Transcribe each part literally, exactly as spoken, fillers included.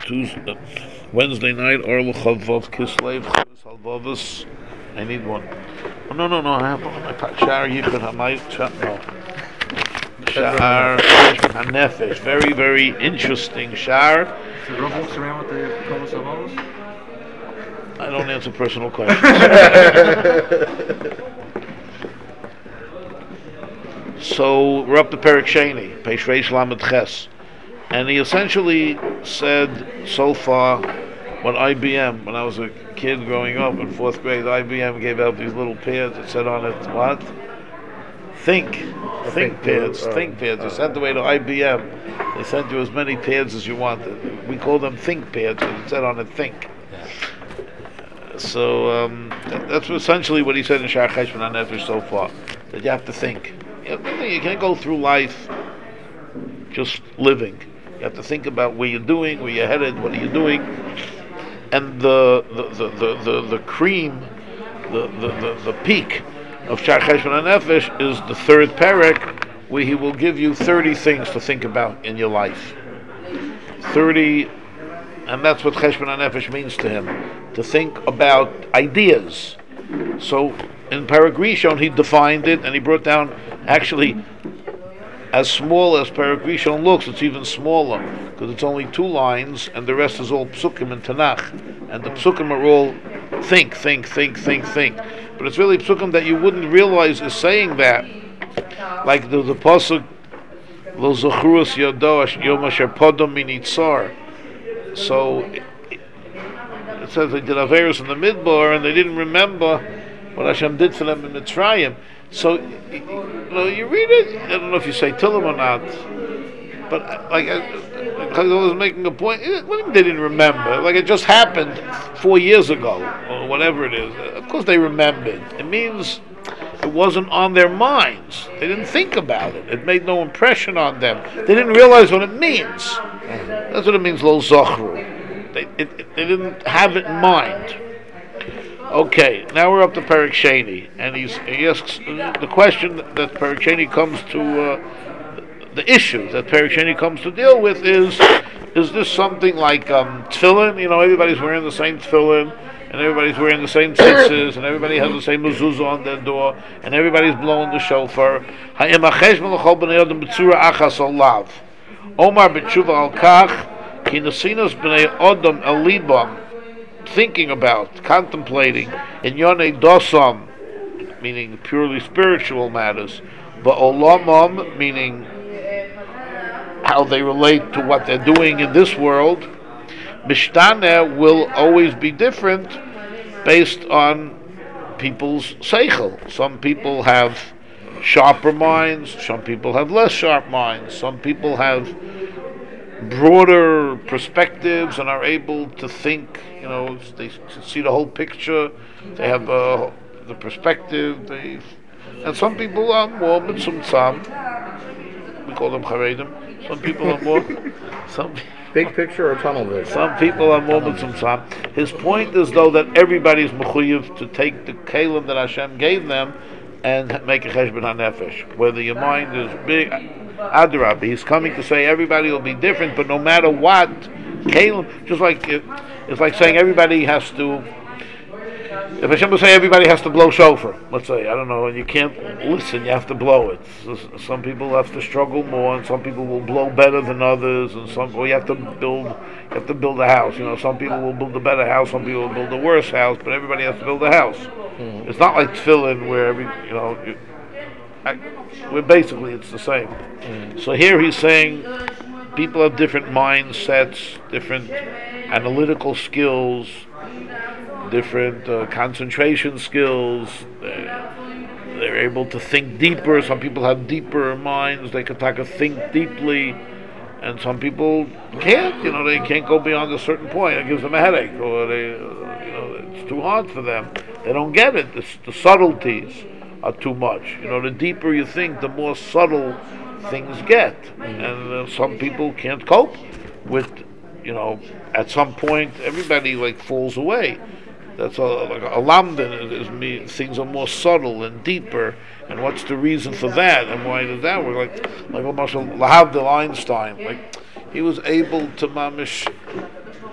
Tuesday, Wednesday night, Orla Chavov Kislev Chavis Halvavas. I need one. Oh, no, no, no. I have one on my pack. Shar Yichud Hamayit. No. Shar Hanefesh. Very, very interesting. Shar. So Rob walks around with the Komas Halvavas? I don't answer personal questions. So we're up to Perek Sheni, Peish Reish Lamed Ches. And he essentially said so far what I B M, when I was a kid growing up in fourth grade, I B M gave out these little pads that said on it, what? Think. Think, think pads. Uh, think pads. They uh, sent away to I B M. They sent you as many pads as you wanted. We call them think pads because it said on it, think. Yeah. So um, that's essentially what he said in Shar Cheshbon HaNefesh so far, that you have to think. You know, you can't go through life just living. You have to think about where you're doing, where you're headed, what are you doing. And the the the, the, the, the cream, the, the, the, the peak of Shar Cheshbon HaNefesh is the third parak, where he will give you thirty things to think about in your life. thirty, and that's what Cheshbon HaNefesh means to him, to think about ideas. So in Parak Rishon he defined it, and he brought down, actually, as small as Parak Rishon looks, it's even smaller, because it's only two lines, and the rest is all psukim and Tanakh. And the psukim are all think, think, think, think, think. But it's really psukim that you wouldn't realize is saying that. Like the, the pasuk, Lo Zochrus Yodosh Yom Asher Podom Minitzar. So it, it says they did Averos in the Midbar, and they didn't remember what Hashem did for them in Mitzrayim. So, you know, you read it, I don't know if you say Tillim or not, but like I, I was making a point, it, they didn't remember, like it just happened four years ago, or whatever it is. Of course they remembered. It means it wasn't on their minds. They didn't think about it. It made no impression on them. They didn't realize what it means. That's what it means, Lo Zochru. They, it, it, they didn't have it in mind. Okay, now we're up to Perek Sheni, and he's, he asks the question that Perek Sheni comes to, uh, the issue that Perek Sheni comes to deal with is, is this something like um, tefillin? You know, everybody's wearing the same tefillin, and everybody's wearing the same tzitzis, and everybody has the same mezuzah on their door, and everybody's blowing the shofar. Omar b'tshuva al kach, ki nesinos b'nei odom el libam, thinking about, contemplating, in Yonei Dosam, meaning purely spiritual matters, but Olamam, meaning how they relate to what they're doing in this world, Mishtane will always be different based on people's seichel. Some people have sharper minds, some people have less sharp minds, some people have broader perspectives and are able to think, you know, they see the whole picture, they have uh, the perspective, they, and some people are more mitzumtzam, we call them charedim, some people are more, some big picture or tunnel vision. Some people are more mitzumtzam. His point is, though, that everybody's mechuyev to take the kalim that Hashem gave them and make a cheshbon hanefesh, whether your mind is big, Adrab, he's coming to say everybody will be different, but no matter what, Kalim, just like it, it's like saying everybody has to. If Hashem will say everybody has to blow shofar, let's say, I don't know, and you can't listen, you have to blow it. So some people have to struggle more, and some people will blow better than others, and some, or you have to build, you have to build a house. You know, some people will build a better house, some people will build a worse house, but everybody has to build a house. Mm. It's not like tefillin where every, you know. You, I, well, basically it's the same. Mm. So here he's saying people have different mindsets, different analytical skills, different uh, concentration skills. They're, they're able to think deeper. Some people have deeper minds. They can talk, think deeply, and some people can't. You know, they can't go beyond a certain point. It gives them a headache, or they, uh, you know, it's too hard for them. They don't get it. The, the subtleties are too much. You know, the deeper you think, the more subtle things get. Mm-hmm. And uh, some people can't cope with, you know, at some point everybody like falls away. That's a, like a lamdan is, is me, things are more subtle and deeper. And what's the reason for that? And why did that work? Like, like almost Lahavdil Einstein, like he was able to mamish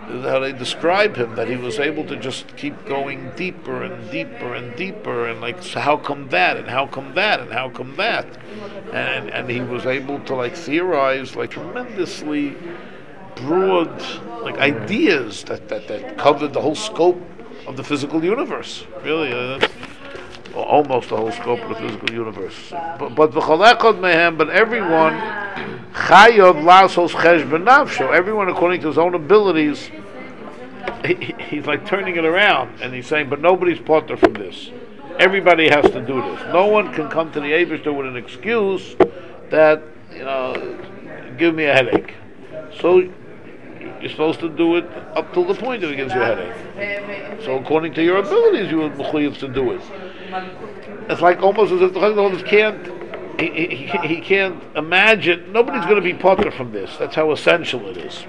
This is how they describe him, that he was able to just keep going deeper and deeper and deeper, and like, so how come that, and how come that, and how come that, and and he was able to like theorize like tremendously broad like ideas that that, that covered the whole scope of the physical universe. Really, uh, that's almost the whole scope of the physical universe. But but mehem, but everyone chayav lasos cheshbon nafsho. Everyone according to his own abilities. He, he's like turning it around, and he's saying, but nobody's parter from this. Everybody has to do this. No one can come to the Eibishter with an excuse that, you know, give me a headache. So you're supposed to do it up till the point that it gives you a headache. So according to your abilities, you are mechuyev to do it. It's like almost as if the Chazon can't, he, he, he can't imagine, nobody's going to be parter from this. That's how essential it is.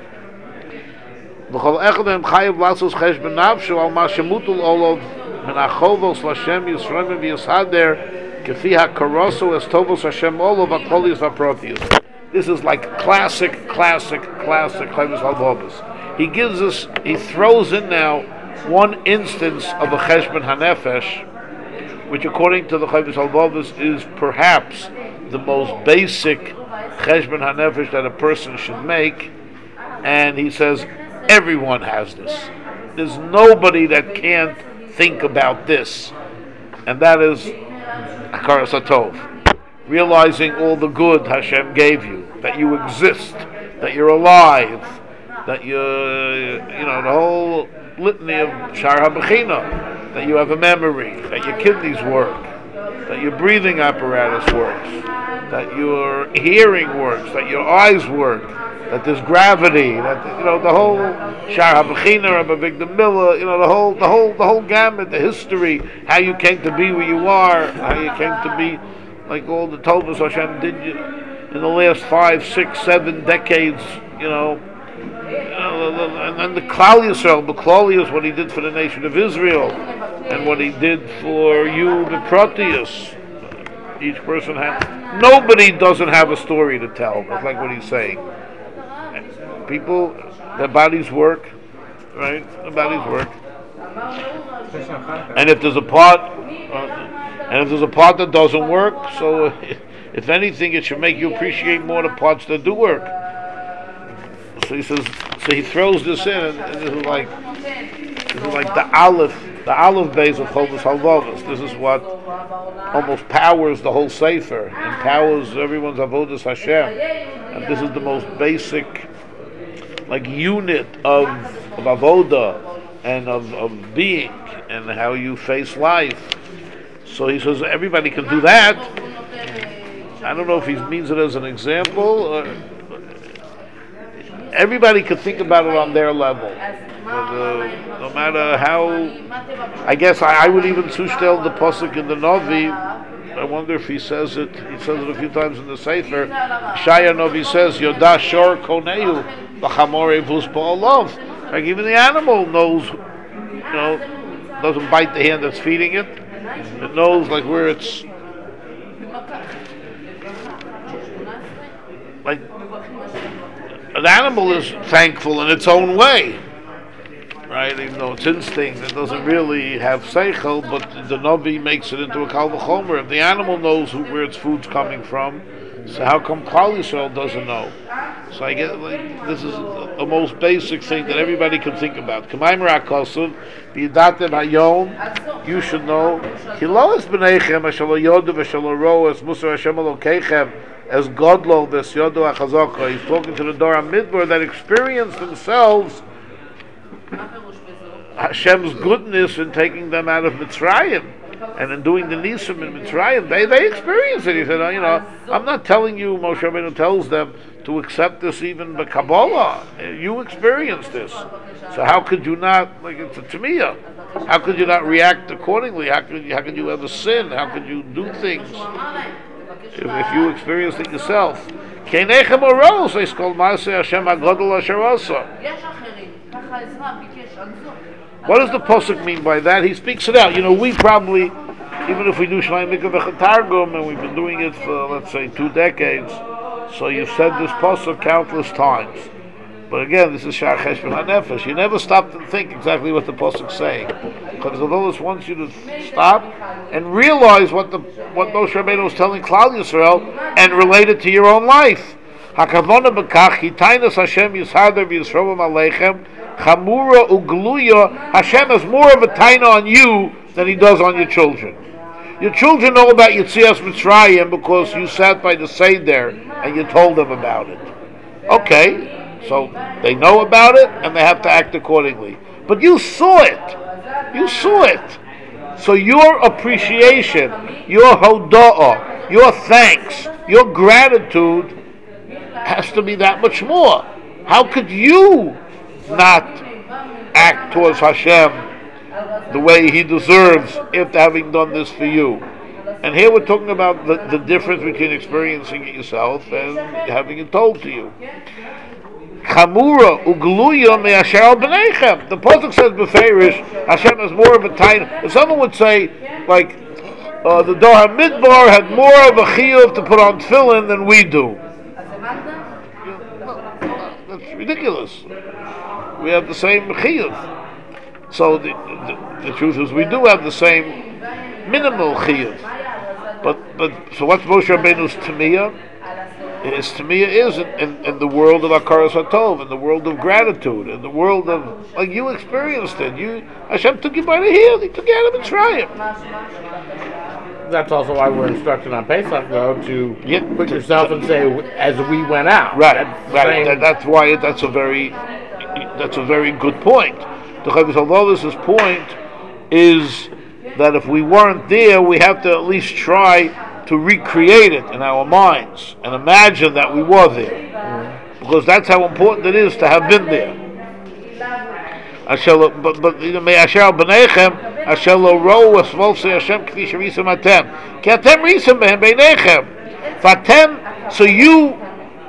V'chol echad hem chayav lasos cheshbon nafsho al ma shemutul olov min achovos l'Hashem yisroim v'yisader kefi hakaroso es tovos Hashem olov akol yisvaprotius. This is like classic, classic, classic Chayvus Halvobis. He gives us, he throws in now one instance of a cheshbon hanefesh, which according to the Chayvus Halvobis is perhaps the most basic cheshbon hanefesh that a person should make, and he says, everyone has this. There's nobody that can't think about this. And that is Hakaras HaTov. Realizing all the good Hashem gave you. That you exist. That you're alive. That you, you know, the whole litany of Shar HaBechina. That you have a memory. That your kidneys work. That your breathing apparatus works. That your hearing works. That your eyes work. That there's gravity, that, you know, the whole Shar HaBechina, Rabbi Victor Miller, you know, the whole, the whole, the whole gamut, the history, how you came to be where you are, how you came to be, like all the Tovos Hashem did you in the last five, six, seven decades, you know, you know and then the Klal Yisrael, B'Klolius, what he did for the nation of Israel, and what he did for you, the Proteus. Each person had, nobody doesn't have a story to tell. That's like what he's saying. People, their bodies work, right? Their bodies work. And if there's a part, uh, and if there's a part that doesn't work, so if anything, it should make you appreciate more the parts that do work. So he says, so he throws this in, and, and this is like, this is like the aleph, the aleph base of Chovos Halvavos. This is what almost powers the whole sefer and powers everyone's avodas Hashem. And this is the most basic, like, unit of, of avoda and of, of being and how you face life. So he says everybody can do that. I don't know if he means it as an example. Or, everybody could think about it on their level. But, uh, no matter how, I guess I, I would even sustel the pasuk in the Navi. I wonder if he says it. He says it a few times in the Sefer. Shaya Novi says, "Yodah shor konehu b'chamorei vus ba'olov." Like even the animal knows, you know, doesn't bite the hand that's feeding it. It knows like where it's. Like an animal is thankful in its own way. Right, even though it's instinct, it doesn't really have seichel, but the Navi makes it into a kal v'chomer. If the animal knows who, where its food's coming from, so how come Klal Yisrael doesn't know? So I get like this is the most basic thing that everybody can think about. K'mayim ra'kosuv, v'yidatem hayom, you should know. Hilos b'neichem asher lo yodu v'asher lo ro es musar Hashem Elokeichem as godlo v'esyodu achazaka. He's talking to the Dor HaMidbar that experience themselves Hashem's goodness in taking them out of Mitzrayim and in doing the Nisim in Mitzrayim. They they experience it. He said, oh, you know, I'm not telling you, Moshe Rabbeinu tells them to accept this even the Kabbalah. You experience this. So how could you not, like it's a Tamiyah, how could you not react accordingly? How could you, how could you ever sin? How could you do things if, if you experienced it yourself? Keinechem oros, it's called Maaseh Hashem HaGodol Asher Asa. What does the pasuk mean by that? He speaks it out. You know, we probably, even if we do Shlai Mikveh V'Chatargum, and we've been doing it for, let's say, two decades, so you've said this pasuk countless times. But again, this is Shar Cheshbon HaNefesh. You never stop to think exactly what the Pasuk's saying. Because the Lord wants you to stop and realize what the what Moshe Rabbeinu was telling Klal Yisrael and relate it to your own life. Hakavona b'kach hitainas Hashem yishader v'yisrovam aleichem chamura ugluya. Hashem has more of a taina on you than He does on your children. Your children know about Yetzias Mitzrayim because you sat by the Seder and you told them about it. Okay. So they know about it and they have to act accordingly. But you saw it. You saw it. So your appreciation, your hoda'ah, your thanks, your gratitude has to be that much more. How could you not act towards Hashem the way He deserves after having done this for you? And here we're talking about the, the difference between experiencing it yourself and having it told to you. Chamura ugluya me'asher al b'neichem. The pasuk says beferish Hashem has more of a time. If someone would say, like, uh, the Dor HaMidbar had more of a chiyuv to put on tefillin than we do, that's ridiculous. We have the same chiyuv. So the, the, the truth is, we do have the same minimal chiyuv. But but so what's Moshe Rabbeinu's tamiyah? His tamiyah is in, in, in the world of Hakaras HaTov, in the world of gratitude, in the world of, like you experienced it. You Hashem took you by the heel. He took you out of Mitzrayim. That's also why we're instructed on Pesach, though, to Yeah, put to- yourself to- and say, as we went out. Right, That's right. saying- That, that's why it, that's a very that's a very good point. The Chavis Halavis's point is that if we weren't there, we have to at least try to recreate it in our minds and imagine that we were there, mm. because that's how important it is to have been there. Asher, but but may Asher b'neichem Asher lo ro esvolse Hashem k'vi sherisam atem ki atem risam behem b'neichem fatem. So you,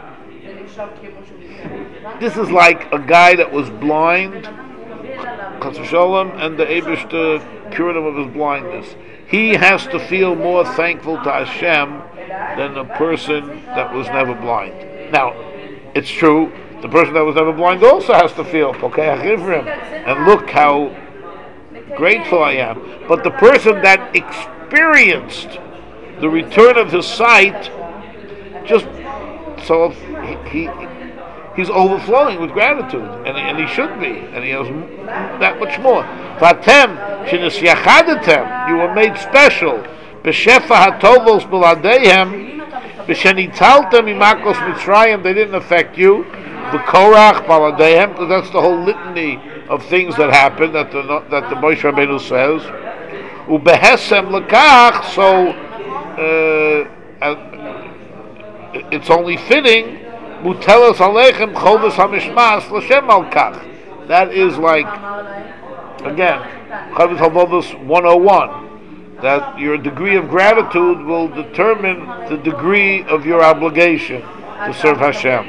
this is like a guy that was blind, Chas v'sholom, and the Eibishter cured him of his blindness. He has to feel more thankful to Hashem than a person that was never blind. Now, it's true, the person that was never blind also has to feel, okay, I give him, and look how grateful I am. But the person that experienced the return of his sight, just so he, he he's overflowing with gratitude, and, and he should be, and he has that much more. Vatem shenisyachadetem, you were made special. B'shefa hatovos b'ladeihem, b'shenitaltem imakos Mitzrayim, they didn't affect you. B'korach b'ladeihem, because that's the whole litany of things that happened that the that the Moshe Rabbeinu says. U'behesem lekach, so uh, it's only fitting. Mutelas aleichem chovis hamishmas l'shem al kach. That is like, again, Chavis Halvavos one oh one, that your degree of gratitude will determine the degree of your obligation to serve Hashem.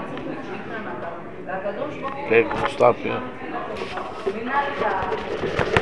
Okay, we'll stop here.